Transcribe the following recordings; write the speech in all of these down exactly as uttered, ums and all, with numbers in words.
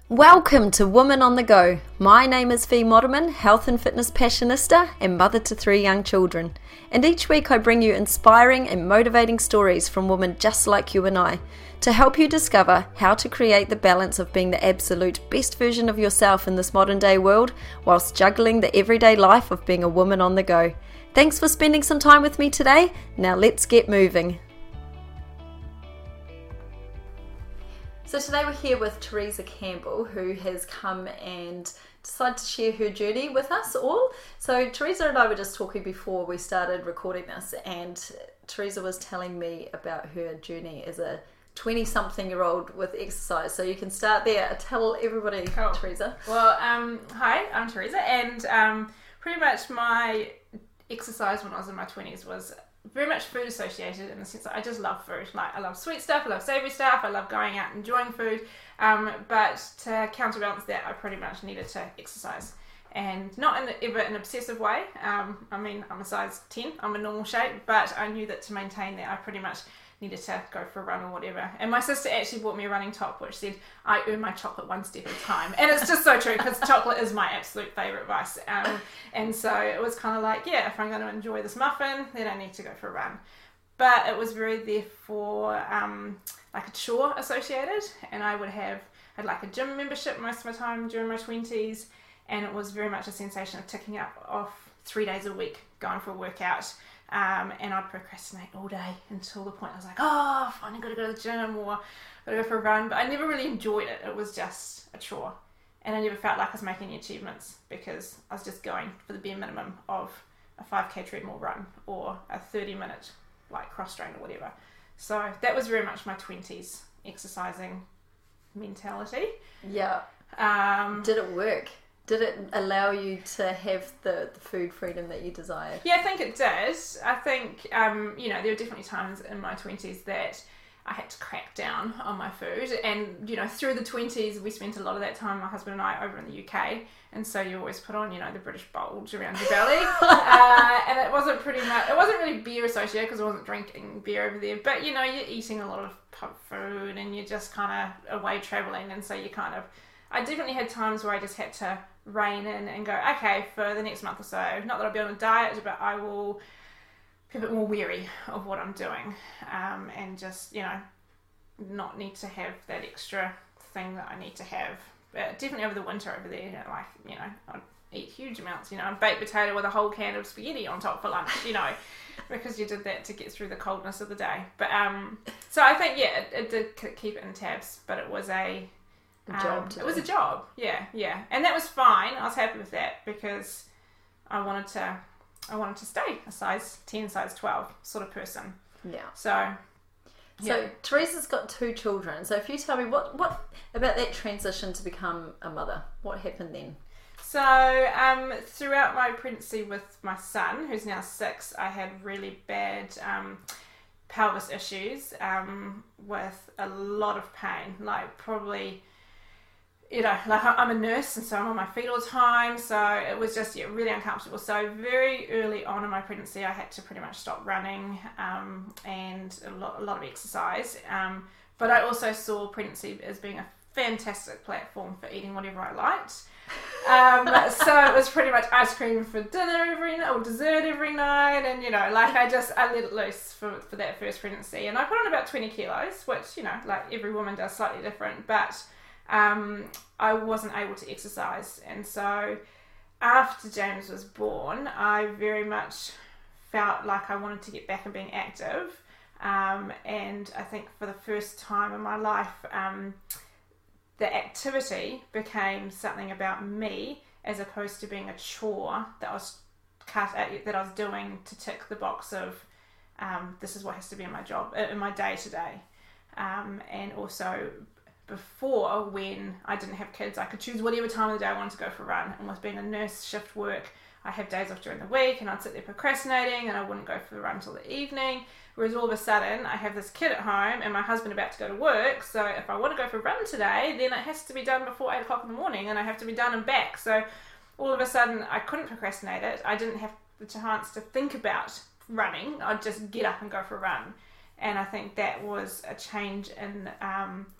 Welcome to Woman on the Go. My name is Fee Moderman, health and fitness passionista and mother to three young children. And each week I bring you inspiring and motivating stories from women just like you and I to help you discover how to create the balance of being the absolute best version of yourself in this modern day world whilst juggling the everyday life of being a woman on the go. Thanks for spending some time with me today. Now let's get moving. So today we're here with Teresa Campbell, who has come and decided to share her journey with us all. So Teresa and I were just talking before we started recording this, and Teresa was telling me about her journey as a twenty-something-year-old with exercise. So you can start there. Tell everybody, cool. Teresa. Well, um, hi, I'm Teresa, and um, pretty much my exercise when I was in my twenties was very much food associated, in the sense that I just love food. Like, I love sweet stuff, I love savoury stuff, I love going out and enjoying food, um, but to counterbalance that I pretty much needed to exercise, and not in ever an obsessive way. um, I mean, I'm a size ten, I'm a normal shape, but I knew that to maintain that I pretty much needed to go for a run or whatever. And my sister actually bought me a running top which said, I earn my chocolate one step at a time. And it's just so true, because chocolate is my absolute favourite vice. Um, and so it was kind of like, yeah, if I'm going to enjoy this muffin, then I need to go for a run. But it was very therefore um, like a chore associated. And I would have, I'd like a gym membership most of my time during my twenties. And it was very much a sensation of ticking up off three days a week, going for a workout. Um, and I'd procrastinate all day until the point I was like, oh, I've finally got to go to the gym or got to go for a run. But I never really enjoyed it. It was just a chore. And I never felt like I was making any achievements, because I was just going for the bare minimum of a five K treadmill run or a thirty minute like cross train or whatever. So that was very much my twenties exercising mentality. Yeah. Um, Did it work? Did it allow you to have the, the food freedom that you desired? Yeah, I think it did. I think, um, you know, there were definitely times in my twenties that I had to crack down on my food. And, you know, through the twenties, we spent a lot of that time, my husband and I, over in the U K. And so you always put on, you know, the British bulge around your belly. uh, and it wasn't pretty much, it wasn't really beer associated, because I wasn't drinking beer over there. But, you know, you're eating a lot of pub food and you're just kind of away travelling. And so you kind of, I definitely had times where I just had to rein in and go, okay, for the next month or so, not that I'll be on a diet, but I will be a bit more wary of what I'm doing, um, and just, you know, not need to have that extra thing that I need to have. But definitely over the winter over there, you know, like, you know, I'd eat huge amounts, you know, a baked potato with a whole can of spaghetti on top for lunch, you know, because you did that to get through the coldness of the day. But um, so I think, yeah, it, it did keep it in tabs, but it was a A job um, to it was do. a job, yeah, yeah, and that was fine. I was happy with that, because I wanted to, I wanted to stay a size ten, size twelve sort of person. Yeah. So, So yeah. Teresa's got two children. So if you tell me what what about that transition to become a mother, what happened then? So um, throughout my pregnancy with my son, who's now six, I had really bad um, pelvis issues um, with a lot of pain, like probably. You know, like I'm a nurse, and so I'm on my feet all the time, so it was just yeah, really uncomfortable. So very early on in my pregnancy, I had to pretty much stop running um, and a lot, a lot of exercise. Um, but I also saw pregnancy as being a fantastic platform for eating whatever I liked. Um, so it was pretty much ice cream for dinner every night, or dessert every night, and you know, like I just I let it loose for for that first pregnancy, and I put on about twenty kilos, which, you know, like every woman does slightly different, but. Um, I wasn't able to exercise, and so after James was born, I very much felt like I wanted to get back and being active, um, and I think for the first time in my life, um, the activity became something about me as opposed to being a chore that I was cut out, that I was doing to tick the box of um, this is what has to be in my job, in my day to day, um, and also. Before, when I didn't have kids, I could choose whatever time of the day I wanted to go for a run. And with being a nurse, shift work, I have days off during the week, and I'd sit there procrastinating, and I wouldn't go for the run until the evening. Whereas all of a sudden, I have this kid at home, and my husband about to go to work. So if I want to go for a run today, then it has to be done before eight o'clock in the morning, and I have to be done and back. So all of a sudden, I couldn't procrastinate it. I didn't have the chance to think about running. I'd just get up and go for a run. And I think that was a change in um,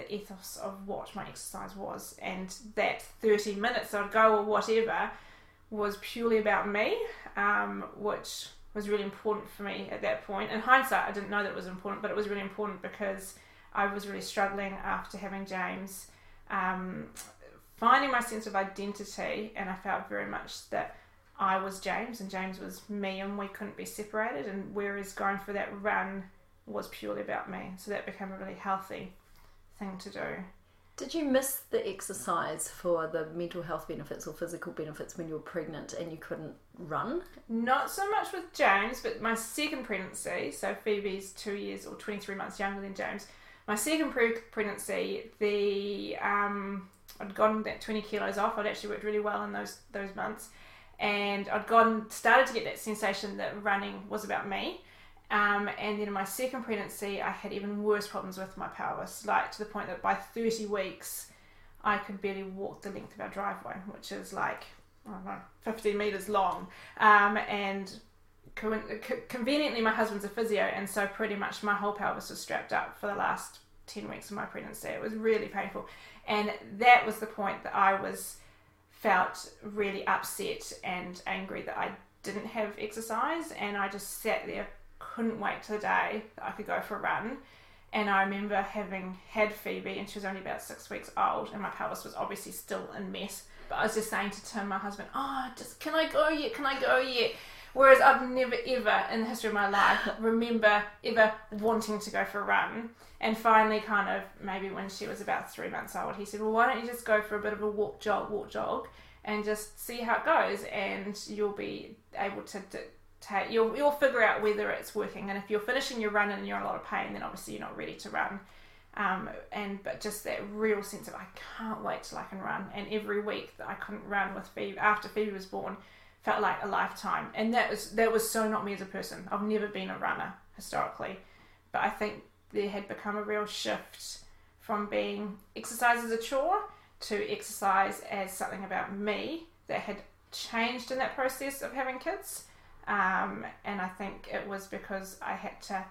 the ethos of what my exercise was, and that thirty minutes I'd go or whatever was purely about me, um, which was really important for me at that point. In hindsight, I didn't know that it was important, but it was really important because I was really struggling after having James, um, finding my sense of identity, and I felt very much that I was James and James was me, and we couldn't be separated, and whereas going for that run was purely about me. So that became a really healthy thing to do. Did you miss the exercise for the mental health benefits or physical benefits when you were pregnant and you couldn't run? Not so much with James, but my second pregnancy, so Phoebe's two years or twenty-three months younger than James, my second pre- pregnancy, the um, I'd gotten that twenty kilos off. I'd actually worked really well in those those months, and I'd gotten started to get that sensation that running was about me. Um, and then in my second pregnancy, I had even worse problems with my pelvis, like to the point that by thirty weeks, I could barely walk the length of our driveway, which is like, I don't know, fifteen metres long. Um, and co- co- conveniently, my husband's a physio, and so pretty much my whole pelvis was strapped up for the last ten weeks of my pregnancy. It was really painful. And that was the point that I was felt really upset and angry that I didn't have exercise, and I just sat there, couldn't wait till the day that I could go for a run. And I remember having had Phoebe, and she was only about six weeks old, and my pelvis was obviously still in mess, but I was just saying to Tim, my husband, oh, just can I go yet, can I go yet? Whereas I've never ever in the history of my life remember ever wanting to go for a run. And finally, kind of maybe when she was about three months old, he said, well, why don't you just go for a bit of a walk jog walk jog and just see how it goes, and you'll be able to d- Take, you'll you'll figure out whether it's working. And if you're finishing your run and you're in a lot of pain, then obviously you're not ready to run. Um, and but just that real sense of I can't wait till I can run. And every week that I couldn't run with Phoebe after Phoebe was born felt like a lifetime. And that was that was so not me as a person. I've never been a runner historically, but I think there had become a real shift from being exercise as a chore to exercise as something about me that had changed in that process of having kids. Um, and I think it was because I had to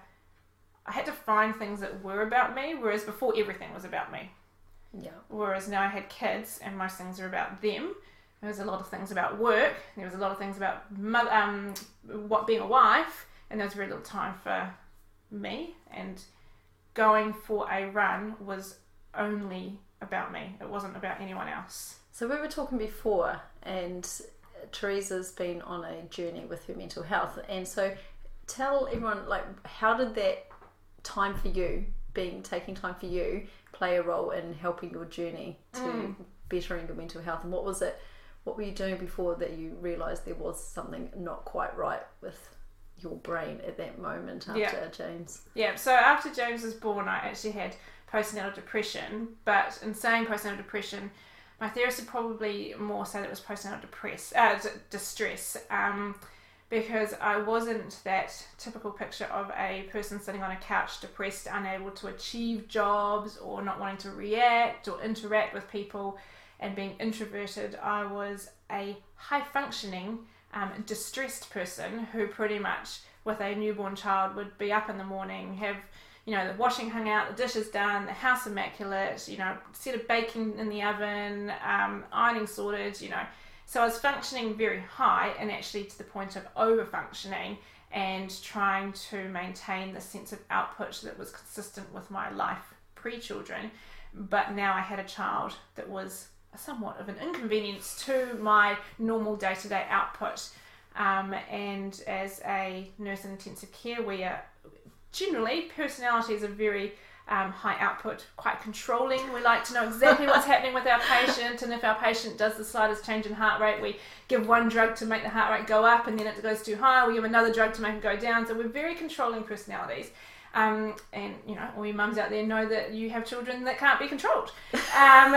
I had to find things that were about me, whereas before everything was about me. Yeah. Whereas now I had kids and most things are about them. There was a lot of things about work. There was a lot of things about mother, um, what being a wife, and there was very little time for me. And going for a run was only about me. It wasn't about anyone else. So we were talking before, and Teresa's been on a journey with her mental health, and so tell everyone, like, how did that time for you, being taking time for you, play a role in helping your journey to mm. bettering your mental health? And what was it, what were you doing before that you realised there was something not quite right with your brain at that moment after yeah. James? Yeah, so after James was born, I actually had postnatal depression, but in saying postnatal depression, my therapist would probably more say that it was postnatal depress, uh, d- distress, um, because I wasn't that typical picture of a person sitting on a couch, depressed, unable to achieve jobs or not wanting to react or interact with people and being introverted. I was a high-functioning, um, distressed person who pretty much, with a newborn child, would be up in the morning, have you know, the washing hung out, the dishes done, the house immaculate, you know, set of baking in the oven, um, ironing sorted, you know. So I was functioning very high, and actually to the point of over-functioning and trying to maintain the sense of output that was consistent with my life pre-children. But now I had a child that was somewhat of an inconvenience to my normal day-to-day output. Um, and as a nurse in intensive care, we are generally, personalities are very um, high output, quite controlling. We like to know exactly what's happening with our patient, and if our patient does the slightest change in heart rate, we give one drug to make the heart rate go up, and then it goes too high, we give another drug to make it go down. So we're very controlling personalities. Um, and, you know, all you mums out there know that you have children that can't be controlled. Um,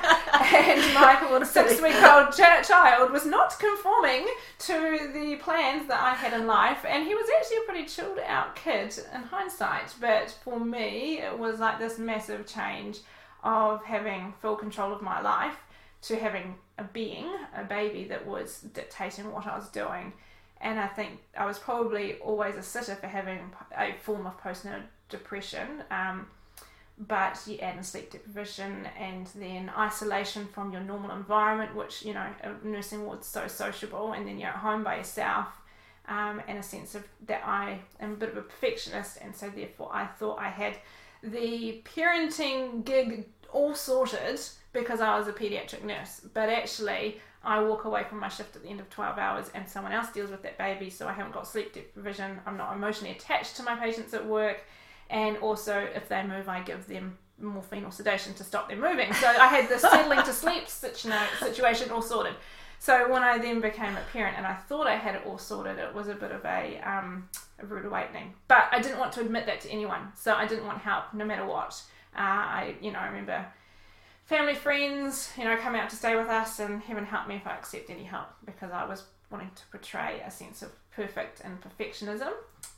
and my six-week-old ch- child was not conforming to the plans that I had in life. And he was actually a pretty chilled-out kid in hindsight. But for me, it was like this massive change of having full control of my life to having a being, a baby that was dictating what I was doing. And I think I was probably always a sitter for having a form of postnatal depression. Um, but you add in sleep deprivation and then isolation from your normal environment, which, you know, a nursing ward's so sociable, and then you're at home by yourself, um, and a sense of that I am a bit of a perfectionist, and so therefore I thought I had the parenting gig all sorted because I was a paediatric nurse, but actually I walk away from my shift at the end of twelve hours and someone else deals with that baby, so I haven't got sleep deprivation, I'm not emotionally attached to my patients at work, and also if they move I give them morphine or sedation to stop them moving. So I had the settling to sleep situation all sorted. So when I then became a parent and I thought I had it all sorted, it was a bit of a, um, a rude awakening. But I didn't want to admit that to anyone, so I didn't want help no matter what. Uh, I, you know, I remember family, friends, you know, come out to stay with us and heaven help me if I accept any help, because I was wanting to portray a sense of perfect and perfectionism.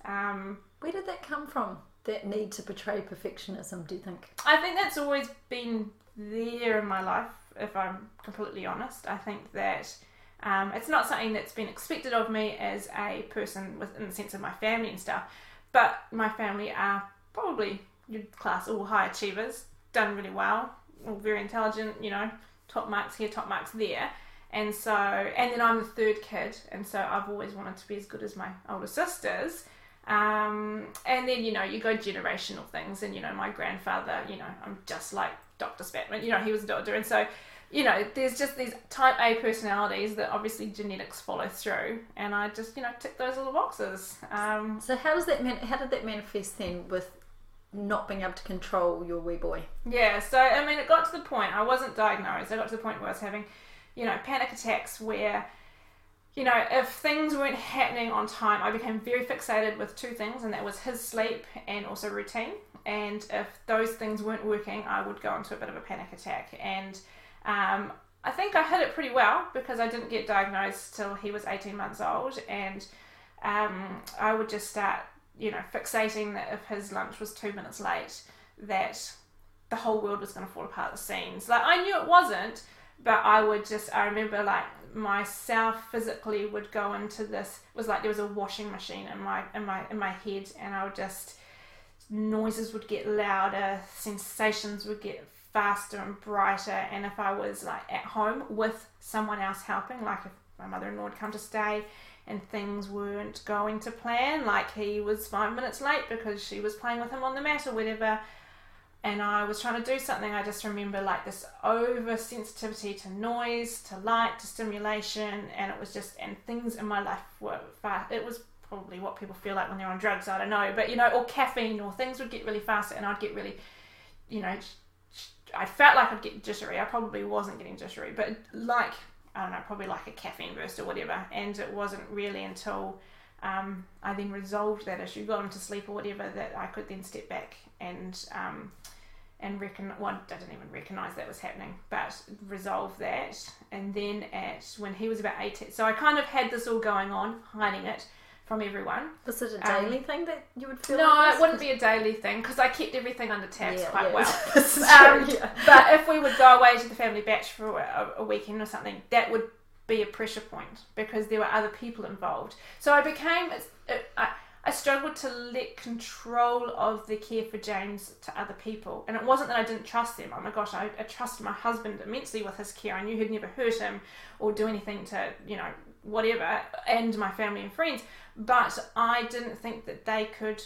Um, Where did that come from, that need to portray perfectionism, do you think? I think that's always been there in my life, if I'm completely honest. I think that um, it's not something that's been expected of me as a person within the sense of my family and stuff, but my family are probably you'd class all high achievers, done really well, all very intelligent, you know, top marks here, top marks there. And so, and then I'm the third kid, and so I've always wanted to be as good as my older sisters. Um, and then, you know, you go generational things, and, you know, my grandfather, you know, I'm just like Doctor Spatman, you know, he was a doctor. And so, you know, there's just these type A personalities that obviously genetics follow through, and I just, you know, tick those little boxes. Um, so how does that man- how did that manifest then with not being able to control your wee boy? Yeah, so, I mean, it got to the point, I wasn't diagnosed, I got to the point where I was having, you know, panic attacks where, you know, if things weren't happening on time, I became very fixated with two things, and that was his sleep and also routine. And if those things weren't working, I would go into a bit of a panic attack. And um, I think I hid it pretty well, because I didn't get diagnosed till he was eighteen months old. And um, I would just start, you know, fixating that if his lunch was two minutes late, that the whole world was going to fall apart at the seams. Like, I knew it wasn't, but I would just, I remember like myself physically would go into this, it was like there was a washing machine in my in my in my head, and I would just, noises would get louder, sensations would get faster and brighter. And if I was like at home with someone else helping, like if my mother-in-law had come to stay and things weren't going to plan, like he was five minutes late because she was playing with him on the mat or whatever, and I was trying to do something, I just remember like this oversensitivity to noise, to light, to stimulation, and it was just, and things in my life were fast. It was probably what people feel like when they're on drugs, I don't know, but you know, or caffeine, or things would get really fast, and I'd get really, you know, I felt like I'd get jittery. I probably wasn't getting jittery, but like, I don't know, probably like a caffeine burst or whatever. And it wasn't really until um, I then resolved that issue, got him to sleep or whatever, that I could then step back and um, and reckon, well, I didn't even recognise that was happening, but resolve that. And then at when he was about eighteen, so I kind of had this all going on, hiding it from everyone. Was it a daily um, thing that you would feel? No, like it wouldn't be a daily thing, because I kept everything under tabs yeah, quite yeah. well. um, yeah. But if we would go away to the family batch for a, a weekend or something, that would be a pressure point, because there were other people involved. So I became, it, it, I, I struggled to let control of the care for James to other people. And it wasn't that I didn't trust them. Oh my gosh, I, I trusted my husband immensely with his care. I knew he'd never hurt him or do anything to, you know, whatever, and my family and friends. But I didn't think that they could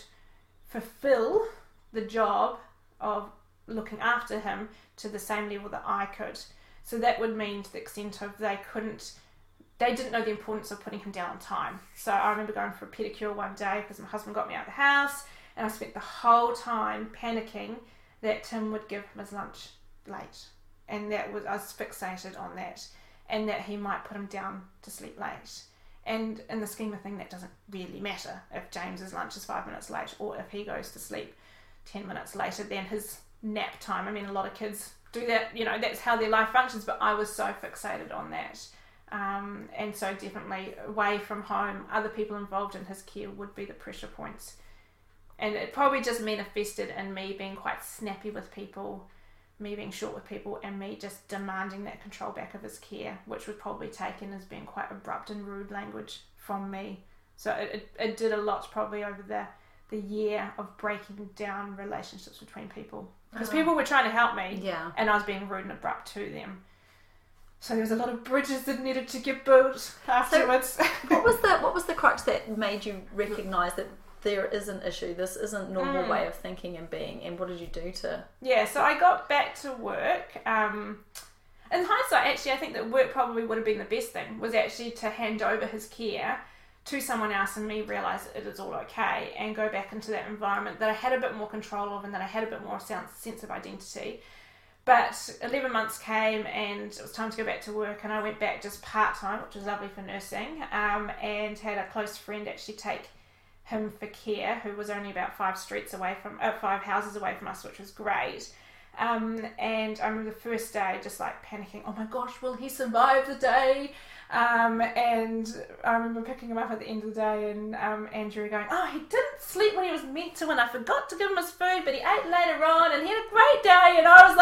fulfill the job of looking after him to the same level that I could. So that would mean to the extent of they couldn't, they didn't know the importance of putting him down on time. So I remember going for a pedicure one day because my husband got me out of the house, and I spent the whole time panicking that Tim would give him his lunch late. And that was, I was fixated on that, and that he might put him down to sleep late. And in the scheme of things, that doesn't really matter if James's lunch is five minutes late, or if he goes to sleep ten minutes later than his nap time. I mean, a lot of kids do that, you know, that's how their life functions, but I was so fixated on that. Um, and so definitely away from home, other people involved in his care would be the pressure points. And it probably just manifested in me being quite snappy with people, me being short with people, and me just demanding that control back of his care, which was probably taken as being quite abrupt and rude language from me. So it, it, it did a lot probably over the, the year of breaking down relationships between people. Because oh. people were trying to help me, yeah. and I was being rude and abrupt to them. So there was a lot of bridges that needed to get built afterwards. So what was the what was the crux that made you recognise that there is an issue? This isn't normal mm. way of thinking and being. And what did you do to? Yeah, so I got back to work. Um, in hindsight, actually, I think that work probably would have been the best thing. Was actually to hand over his care to someone else and me realise it is all okay and go back into that environment that I had a bit more control of and that I had a bit more sense of identity. But eleven months came and it was time to go back to work, and I went back just part-time, which was lovely for nursing, um, and had a close friend actually take him for care, who was only about five streets away from, uh, five houses away from us, which was great. Um, and I remember the first day just like panicking, oh my gosh, will he survive the day? Um, and I remember picking him up at the end of the day and um, Andrew going, oh, he didn't sleep when he was meant to and I forgot to give him his food, but he ate later on and he had a great day. And I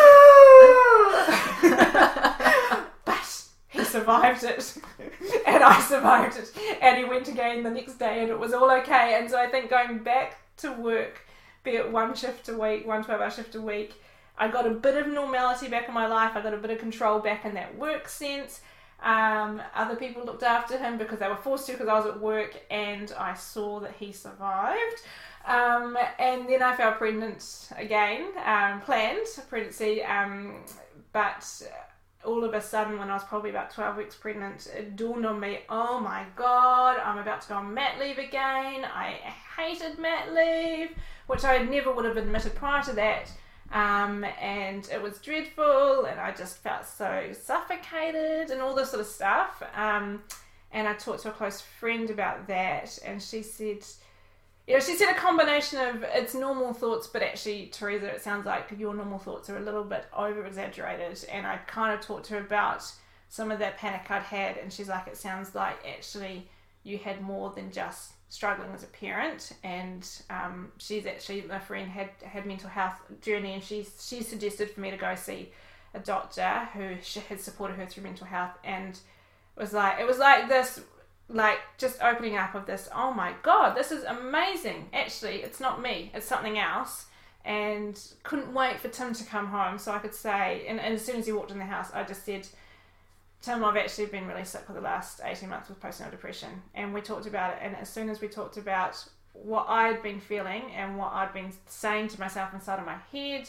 was like, but he survived it. And I survived it. And he went again the next day and it was all okay. And so I think going back to work, be it one shift a week, one twelve-hour shift a week, I got a bit of normality back in my life. I got a bit of control back in that work sense. Um, other people looked after him because they were forced to because I was at work, and I saw that he survived. Um, and then I fell pregnant again, um, planned pregnancy, um, but all of a sudden when I was probably about twelve weeks pregnant, it dawned on me, oh my God, I'm about to go on mat leave again. I hated mat leave, which I never would have admitted prior to that. Um, and it was dreadful, and I just felt so suffocated and all this sort of stuff. Um, and I talked to a close friend about that, and she said, you know, she said a combination of it's normal thoughts, but actually, Teresa, it sounds like your normal thoughts are a little bit over-exaggerated. And I kind of talked to her about some of that panic I'd had, and she's like, it sounds like actually you had more than just struggling as a parent. And um, she's actually, my friend had had mental health journey, and she she suggested for me to go see a doctor who had supported her through mental health, and it was like it was like this, like just opening up of this, oh my God, this is amazing. Actually, it's not me, it's something else. And couldn't wait for Tim to come home so I could say, and, and as soon as he walked in the house, I just said, Tim, I've actually been really sick for the last eighteen months with postnatal depression. And we talked about it. And as soon as we talked about what I'd been feeling and what I'd been saying to myself inside of my head,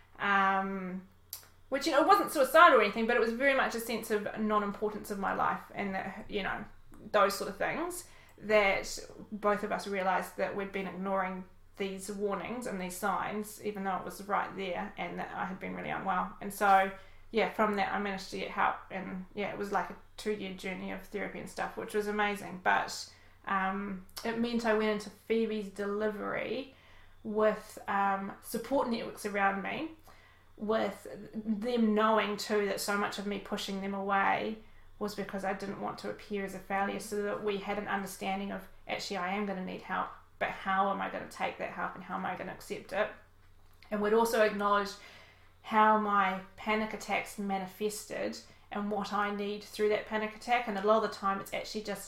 um, which, you know, it wasn't suicidal or anything, but it was very much a sense of non-importance of my life and, that, you know, those sort of things, that both of us realised that we'd been ignoring these warnings and these signs, even though it was right there, and that I had been really unwell. And so, yeah, from that I managed to get help, and yeah, it was like a two-year journey of therapy and stuff, which was amazing. But um, it meant I went into Phoebe's delivery with um, support networks around me, with them knowing too that so much of me pushing them away was because I didn't want to appear as a failure, so that we had an understanding of, actually, I am going to need help, but how am I going to take that help and how am I going to accept it? And we'd also acknowledged how my panic attacks manifested and what I need through that panic attack. And a lot of the time it's actually just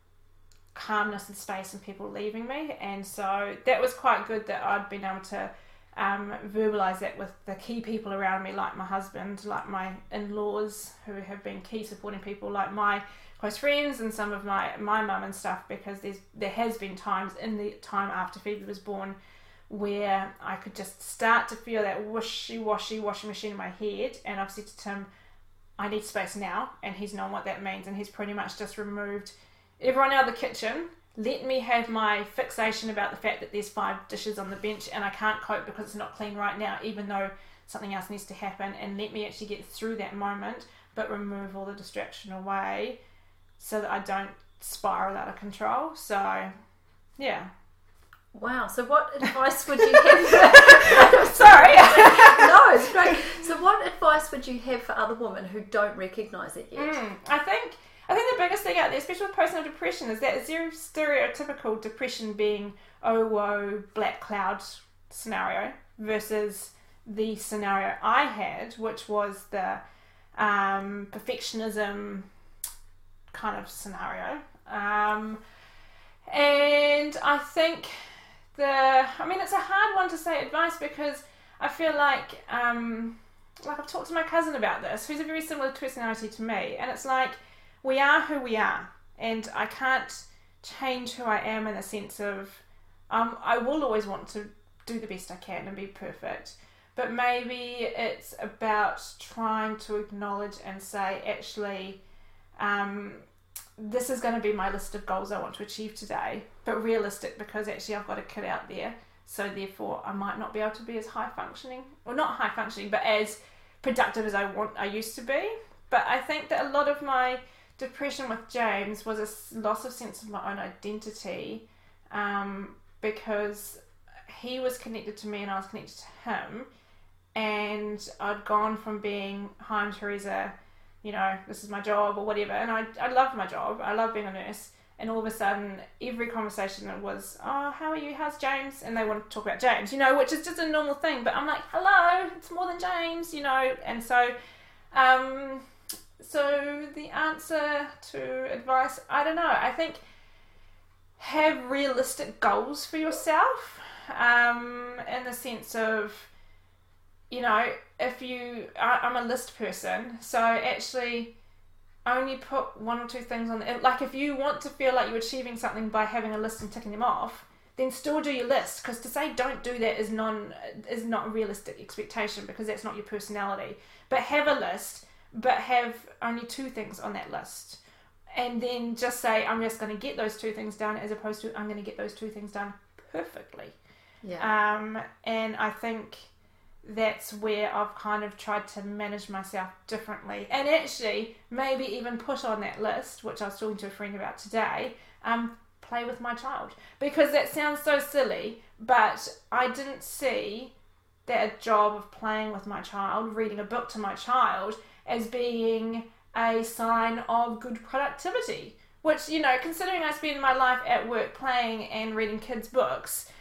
calmness and space and people leaving me. And so that was quite good that I'd been able to um, verbalise that with the key people around me, like my husband, like my in-laws, who have been key supporting people, like my close friends and some of my my mum and stuff, because there's there has been times in the time after Phoebe was born where I could just start to feel that wishy-washy washing machine in my head, and I've said to Tim, I need space now, and he's known what that means, and he's pretty much just removed everyone out of the kitchen, let me have my fixation about the fact that there's five dishes on the bench and I can't cope because it's not clean right now, even though something else needs to happen, and let me actually get through that moment, but remove all the distraction away so that I don't spiral out of control. So, yeah. Wow, so what advice would you have for... Sorry. No, it's great. So what advice would you have for other women who don't recognise it yet? Mm, I think I think the biggest thing out there, especially with postnatal depression, is that zero stereotypical depression being, oh, whoa, black cloud scenario, versus the scenario I had, which was the um, perfectionism kind of scenario. Um, and I think the, I mean, it's a hard one to say advice because I feel like, um, like I've talked to my cousin about this, who's a very similar personality to me, and it's like, we are who we are, and I can't change who I am in the sense of, um, I will always want to do the best I can and be perfect, but maybe it's about trying to acknowledge and say, actually, um, this is going to be my list of goals I want to achieve today, but realistic because actually I've got a kid out there, so therefore I might not be able to be as high functioning, or not high functioning, but as productive as I want I used to be. But I think that a lot of my depression with James was a loss of sense of my own identity, um, because he was connected to me and I was connected to him, and I'd gone from being, hi, I'm Teresa, you know, this is my job or whatever, and I I loved my job, I love being a nurse, and all of a sudden every conversation was, oh, how are you, how's James, and they want to talk about James, you know, which is just a normal thing, but I'm like, hello, it's more than James, you know. And so um so the answer to advice, I don't know, I think have realistic goals for yourself, um in the sense of, you know, if you, I, I'm a list person, so actually only put one or two things on the, like if you want to feel like you're achieving something by having a list and ticking them off, then still do your list, because to say don't do that is non is not a realistic expectation, because that's not your personality. But have a list, but have only two things on that list, and then just say, I'm just going to get those two things done, as opposed to I'm going to get those two things done perfectly. Yeah. Um, and I think that's where I've kind of tried to manage myself differently, and actually maybe even put on that list, which I was talking to a friend about today, um, play with my child, because that sounds so silly, but I didn't see that job of playing with my child, reading a book to my child, as being a sign of good productivity, which, you know, considering I spend my life at work playing and reading kids' books,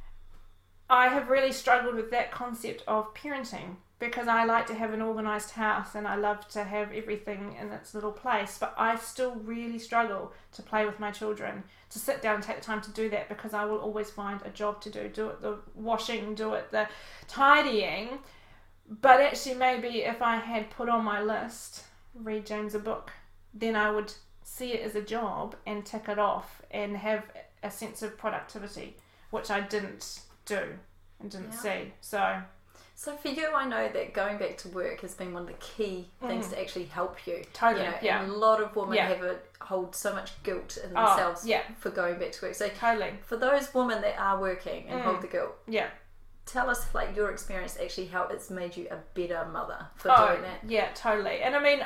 I have really struggled with that concept of parenting, because I like to have an organised house and I love to have everything in its little place, but I still really struggle to play with my children, to sit down and take the time to do that, because I will always find a job to do, do it the washing, do it the tidying. But actually maybe if I had put on my list, read James a book, then I would see it as a job and tick it off and have a sense of productivity, which I didn't do and didn't yeah. see. So so for you, I know that going back to work has been one of the key things mm. to actually help you. Totally. You know, yeah. And a lot of women yeah. have a, hold so much guilt in oh, themselves yeah. for going back to work. So totally. For those women that are working and mm. hold the guilt, yeah. tell us like your experience, actually how it's made you a better mother for oh, doing that. Yeah, totally. And I mean,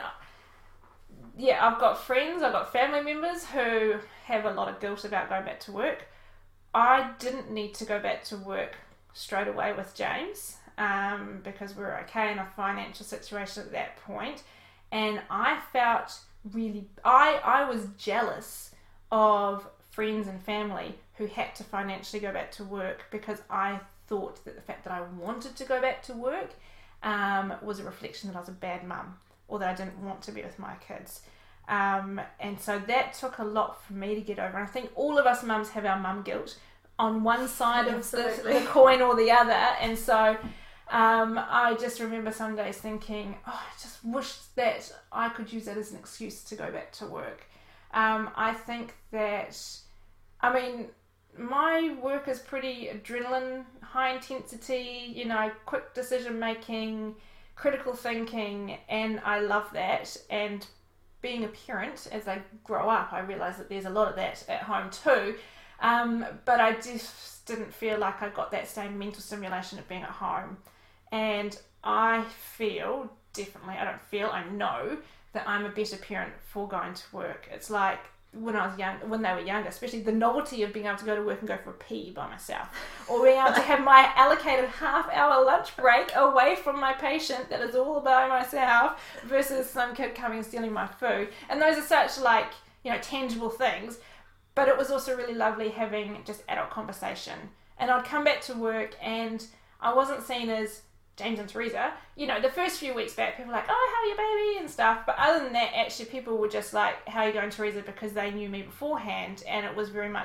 yeah, I've got friends, I've got family members who have a lot of guilt about going back to work. I didn't need to go back to work straight away with James, um, because we were okay in a financial situation at that point, and I felt really, I, I was jealous of friends and family who had to financially go back to work, because I thought that the fact that I wanted to go back to work um, was a reflection that I was a bad mum, or that I didn't want to be with my kids. Um, and so that took a lot for me to get over. And I think all of us mums have our mum guilt on one side of the, the coin or the other. And so um, I just remember some days thinking, oh, I just wish that I could use that as an excuse to go back to work. Um, I think that, I mean, my work is pretty adrenaline, high intensity, you know, quick decision making, critical thinking, and I love that. And being a parent, as I grow up, I realise that there's a lot of that at home too. Um, but I just didn't feel like I got that same mental stimulation of being at home. And I feel, definitely, I don't feel, I know that I'm a better parent for going to work. It's like when I was young, when they were younger, especially the novelty of being able to go to work and go for a pee by myself, or being able to have my allocated half hour lunch break away from my patient that is all by myself, versus some kid coming and stealing my food. And those are such, like, you know, tangible things. But it was also really lovely having just adult conversation. And I'd come back to work and I wasn't seen as James and Teresa. You know, the first few weeks back, people were like, oh, how are you, baby, and stuff. But other than that, actually, people were just like, how are you going, Teresa? Because they knew me beforehand. And it was very much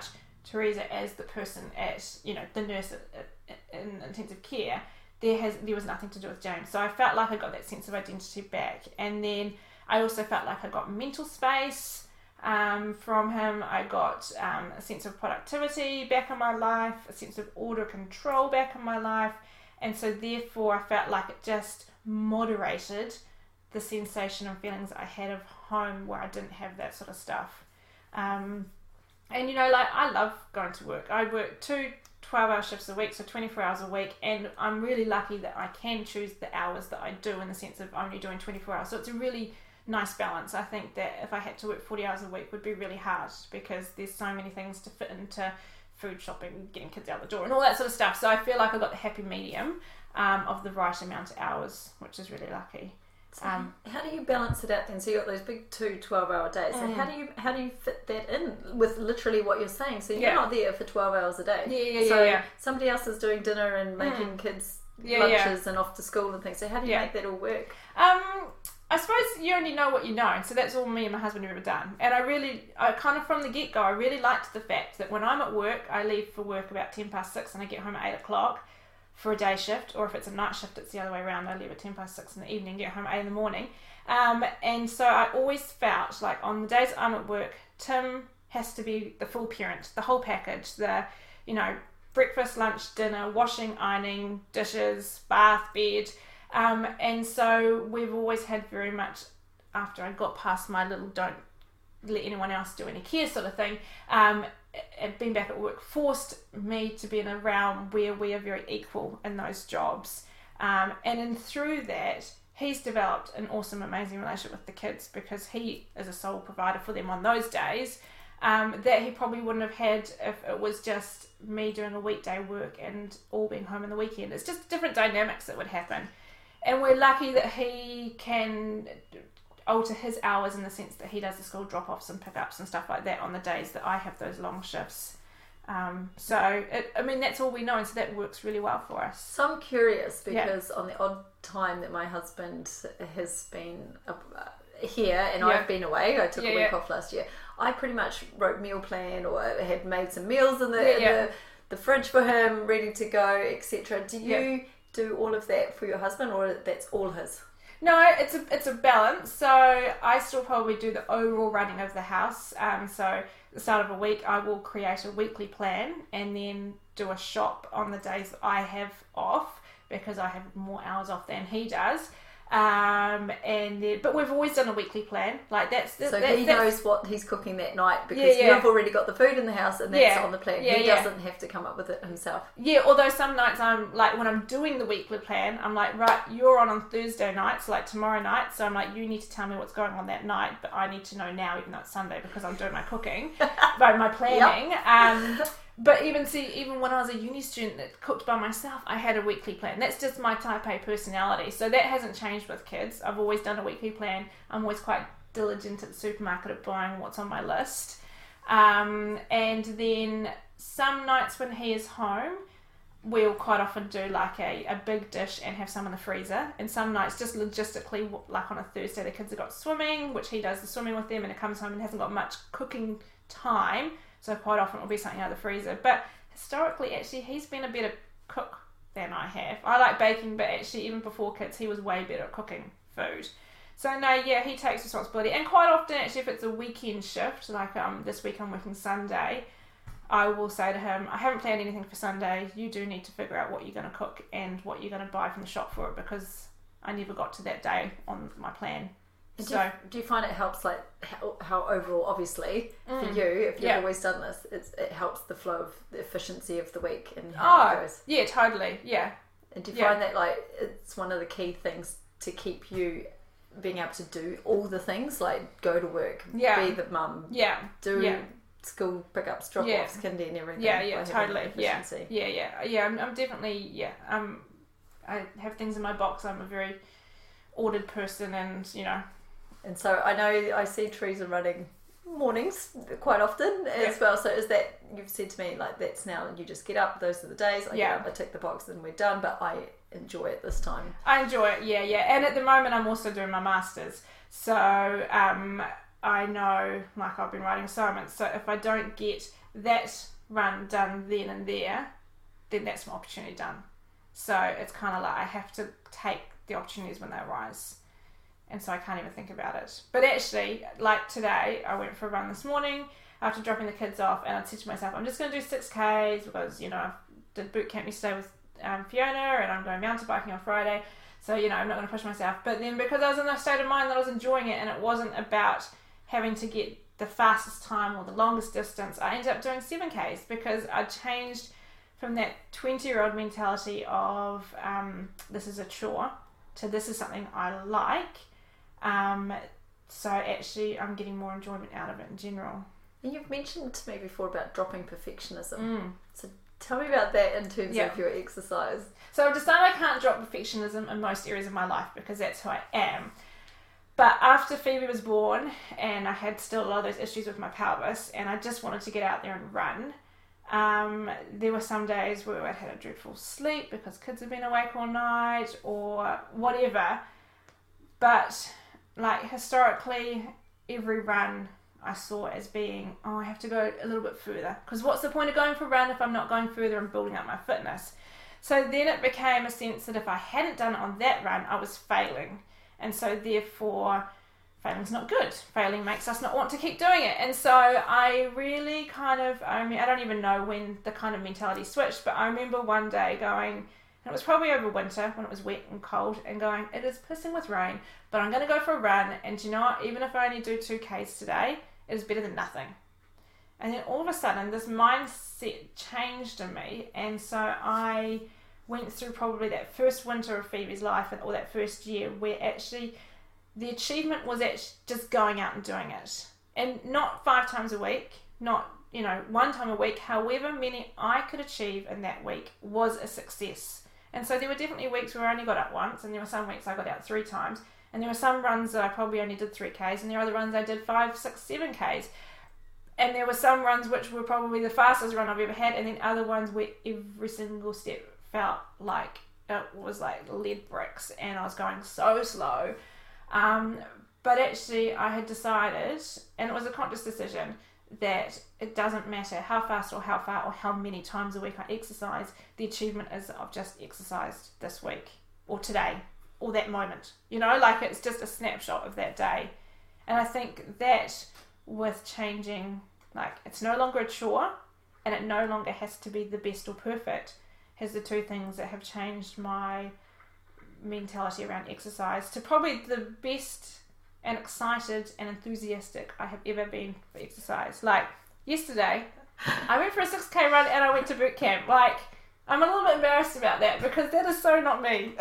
Teresa as the person at, you know, the nurse at, at, in intensive care, there has there was nothing to do with James. So I felt like I got that sense of identity back. And then I also felt like I got mental space um, from him. I got um, a sense of productivity back in my life, a sense of order, control back in my life. And so therefore I felt like it just moderated the sensation and feelings I had of home where I didn't have that sort of stuff. Um, and you know, like, I love going to work. I work two twelve hour shifts a week, so twenty-four hours a week, and I'm really lucky that I can choose the hours that I do in the sense of only doing twenty-four hours. So it's a really nice balance. I think that if I had to work forty hours a week would be really hard because there's so many things to fit into food shopping, getting kids out the door and all that sort of stuff. So I feel like I got the happy medium um, of the right amount of hours, which is really lucky. So um, how do you balance it out then? So you got those big two twelve hour days. So mm. how do you how do you fit that in with literally what you're saying? So you're yeah. not there for twelve hours a day. Yeah, yeah, so yeah, yeah. somebody else is doing dinner and making mm. kids yeah, lunches yeah. and off to school and things. So how do you yeah. make that all work? Um, I suppose you only know what you know, so that's all me and my husband have ever done. And I really, I kind of from the get go, I really liked the fact that when I'm at work, I leave for work about ten past six and I get home at eight o'clock for a day shift, or if it's a night shift, it's the other way around. I leave at ten past six in the evening, get home at eight in the morning. Um, and so I always felt like on the days I'm at work, Tim has to be the full parent, the whole package, the, you know, breakfast, lunch, dinner, washing, ironing, dishes, bath, bed. Um, and so we've always had very much, after I got past my little don't let anyone else do any care sort of thing, um, and being back at work forced me to be in a realm where we are very equal in those jobs. Um, and in through that, he's developed an awesome, amazing relationship with the kids because he is a sole provider for them on those days um, that he probably wouldn't have had if it was just me doing a weekday work and all being home on the weekend. It's just different dynamics that would happen. And we're lucky that he can alter his hours in the sense that he does the school drop-offs and pick-ups and stuff like that on the days that I have those long shifts. Um, so, it, I mean, that's all we know, and so that works really well for us. So I'm curious because yeah. on the odd time that my husband has been uh, here and yeah. I've been away, I took yeah, a week yeah. off last year, I pretty much wrote meal plan or had made some meals in the, yeah, in yeah. the, the fridge for him, ready to go, et cetera. Do you yeah. do all of that for your husband, or that's all his? No, it's a it's a balance. So I still probably do the overall running of the house. Um, so at the start of a week, I will create a weekly plan and then do a shop on the days that I have off because I have more hours off than he does. Um, and then, but we've always done a weekly plan. Like that's, that's so that's, he that's, knows what he's cooking that night because yeah, yeah. you've already got the food in the house and that's yeah, on the plan. yeah, he yeah. doesn't have to come up with it himself. Yeah, although some nights I'm like, when I'm doing the weekly plan, I'm like, right, you're on on Thursday night, so like tomorrow night, so I'm like, you need to tell me what's going on that night, but I need to know now, even though it's Sunday, because I'm doing my cooking, by my planning. Yep. Um, but even see, even when I was a uni student that cooked by myself, I had a weekly plan. That's just my type A personality, so that hasn't changed with kids. I've always done a weekly plan. I'm always quite diligent at the supermarket at buying what's on my list. Um, and then some nights when he is home, we'll quite often do like a, a big dish and have some in the freezer. And some nights, just logistically, like on a Thursday, the kids have got swimming, which he does the swimming with them, and it comes home and hasn't got much cooking time. So quite often it'll be something out of the freezer. But historically, actually, he's been a better cook than I have. I like baking, but actually, even before kids, he was way better at cooking food. So no, yeah, he takes responsibility. And quite often, actually, if it's a weekend shift, like um this week I'm working Sunday, I will say to him, I haven't planned anything for Sunday. You do need to figure out what you're going to cook and what you're going to buy from the shop for it because I never got to that day on my plan. And so do you, do you find it helps, like how, how overall, obviously, mm, for you, if you've yeah. always done this, it's, it helps the flow of the efficiency of the week and how oh, it goes? Yeah, totally, yeah. And do you yeah. find that like it's one of the key things to keep you being able to do all the things, like go to work, yeah. be the mum, yeah. do yeah. school pickups, drop yeah. offs, kindy and everything. Yeah, yeah, totally. Yeah, efficiency. yeah, yeah, yeah. I'm, I'm definitely yeah. Um, I have things in my box. I'm a very ordered person, and you know. And so I know I see Teresa running mornings quite often as yeah. well. So is that, you've said to me, like that's now you just get up, those are the days, I yeah. get up, I tick the box and we're done, but I enjoy it this time. I enjoy it, yeah, yeah. And at the moment I'm also doing my masters. So um, I know, like I've been writing assignments, so if I don't get that run done then and there, then that's my opportunity done. So it's kind of like I have to take the opportunities when they arise. And so I can't even think about it. But actually, like today, I went for a run this morning after dropping the kids off, and I said to myself, I'm just going to do six Ks because, you know, I did boot camp yesterday with um, Fiona, and I'm going mountain biking on Friday. So, you know, I'm not going to push myself. But then because I was in a state of mind that I was enjoying it, and it wasn't about having to get the fastest time or the longest distance, I ended up doing seven Ks because I changed from that twenty-year-old mentality of um, this is a chore to this is something I like. Um, so actually I'm getting more enjoyment out of it in general. And you've mentioned to me before about dropping perfectionism. Mm. So tell me about that in terms yeah. of your exercise. So I've decided I can't drop perfectionism in most areas of my life because that's who I am. But after Phoebe was born and I had still a lot of those issues with my pelvis and I just wanted to get out there and run, um, there were some days where I'd had a dreadful sleep because kids had been awake all night or whatever. But like historically, every run I saw as being, oh, I have to go a little bit further. Because what's the point of going for a run if I'm not going further and building up my fitness? So then it became a sense that if I hadn't done it on that run, I was failing. And so therefore, failing's not good. Failing makes us not want to keep doing it. And so I really kind of, I mean, I don't even know when the kind of mentality switched, but I remember one day going, and it was probably over winter when it was wet and cold, and going, it is pissing with rain, but I'm going to go for a run. And do you know what? Even if I only do two Ks today, it is better than nothing. And then all of a sudden, this mindset changed in me. And so I went through probably that first winter of Phoebe's life, and or that first year, where actually the achievement was actually just going out and doing it. And not five times a week, not, you know, one time a week, however many I could achieve in that week was a success. And so there were definitely weeks where I only got out once, and there were some weeks I got out three times. And there were some runs that I probably only did three Ks, and there were other runs I did five, six, seven Ks. And there were some runs which were probably the fastest run I've ever had, and then other ones where every single step felt like it was like lead bricks, and I was going so slow. Um, but actually I had decided, and it was a conscious decision, that it doesn't matter how fast or how far or how many times a week I exercise, the achievement is that I've just exercised this week or today or that moment, you know, like it's just a snapshot of that day. And I think that with changing, like it's no longer a chore and it no longer has to be the best or perfect, has the two things that have changed my mentality around exercise to probably the best and excited and enthusiastic I have ever been for exercise. Like yesterday, I went for a six K run and I went to boot camp. Like, I'm a little bit embarrassed about that because that is so not me.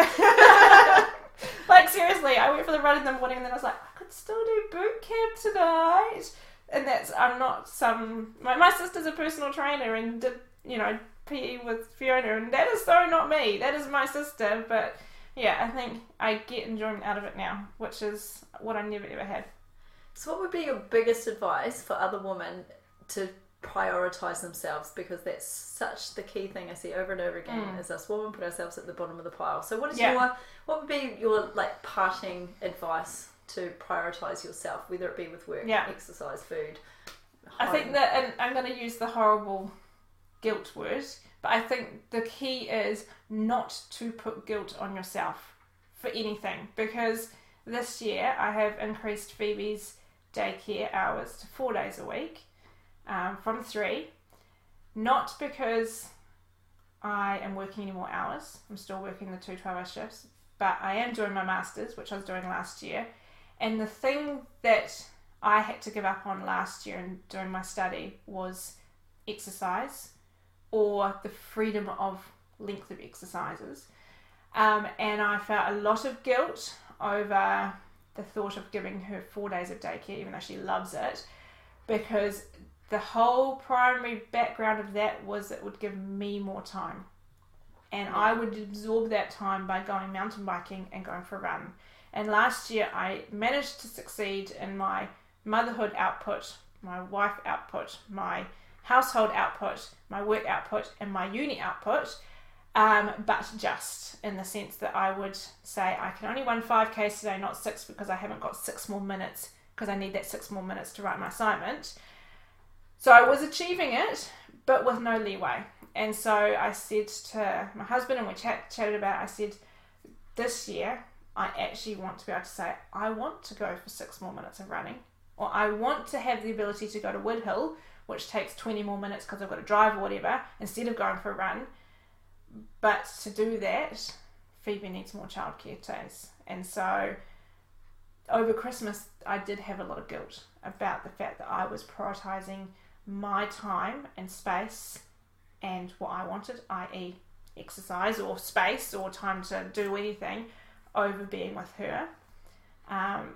Like seriously, I went for the run in the morning and then I was like, I could still do boot camp tonight. And that's, I'm not some, my, my sister's a personal trainer and did, you know, P E with Fiona, and that is so not me. That is my sister, but yeah, I think I get enjoyment out of it now, which is what I never ever had. So what would be your biggest advice for other women to prioritise themselves? Because that's such the key thing I see over and over again, mm. is us women put ourselves at the bottom of the pile. So what is yeah. your, what would be your like parting advice to prioritise yourself, whether it be with work, yeah. exercise, food, home? I think that, and I'm going to use the horrible guilt word, but I think the key is not to put guilt on yourself for anything, because this year I have increased Phoebe's daycare hours to four days a week, um, from three, not because I am working any more hours. I'm still working the two twelve hour shifts, but I am doing my masters, which I was doing last year. And the thing that I had to give up on last year in doing my study was exercise, or the freedom of length of exercises. Um, and I felt a lot of guilt over the thought of giving her four days of daycare, even though she loves it, because the whole primary background of that was it would give me more time. And I would absorb that time by going mountain biking and going for a run. And last year I managed to succeed in my motherhood output, my wife output, my household output, my work output, and my uni output, um, but just in the sense that I would say I can only run five Ks today, not six, because I haven't got six more minutes, because I need that six more minutes to write my assignment. So I was achieving it, but with no leeway. And so I said to my husband, and we chat, chatted about it, I said, this year, I actually want to be able to say, I want to go for six more minutes of running, or I want to have the ability to go to Woodhill, which takes twenty more minutes because I've got to drive or whatever, instead of going for a run. But to do that, Phoebe needs more childcare days. And so over Christmas, I did have a lot of guilt about the fact that I was prioritising my time and space and what I wanted, that is exercise or space or time to do anything, over being with her. Um,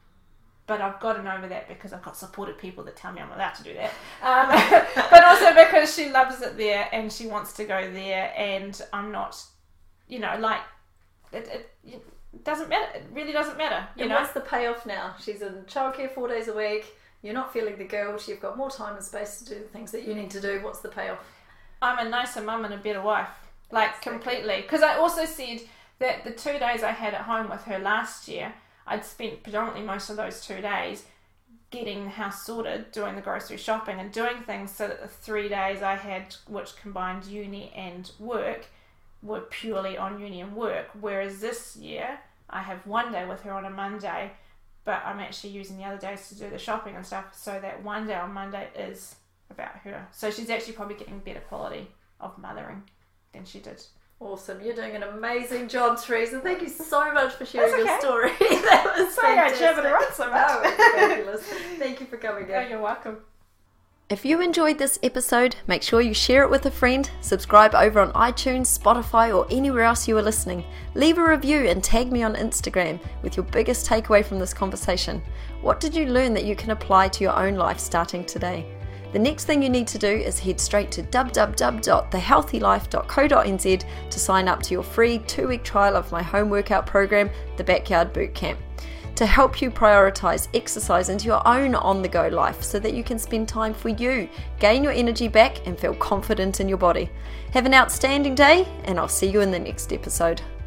but I've gotten over that because I've got supportive people that tell me I'm allowed to do that. Um, but also because she loves it there and she wants to go there, and I'm not, you know, like, it, it, it doesn't matter. It really doesn't matter. You and know? What's the payoff now? She's in childcare four days a week. You're not feeling the guilt. You've got more time and space to do the things that you need to do. What's the payoff? I'm a nicer mum and a better wife. Like, That's completely. Because I also said that the two days I had at home with her last year, I'd spent predominantly most of those two days getting the house sorted, doing the grocery shopping and doing things, so that the three days I had, which combined uni and work, were purely on uni and work. Whereas this year, I have one day with her on a Monday, but I'm actually using the other days to do the shopping and stuff, so that one day on Monday is about her. So she's actually probably getting better quality of mothering than she did. Awesome. You're doing an amazing job, Teresa. Thank you so much for sharing okay. your story. That was Sorry fantastic. I jabbered around so much. Oh, it's fabulous. Thank you for coming in. Oh, you're welcome. If you enjoyed this episode, make sure you share it with a friend, subscribe over on iTunes, Spotify, or anywhere else you are listening. Leave a review and tag me on Instagram with your biggest takeaway from this conversation. What did you learn that you can apply to your own life starting today? The next thing you need to do is head straight to w w w dot the healthy life dot co dot n z to sign up to your free two-week trial of my home workout program, the Backyard Bootcamp, to help you prioritise exercise into your own on-the-go life so that you can spend time for you, gain your energy back and feel confident in your body. Have an outstanding day, and I'll see you in the next episode.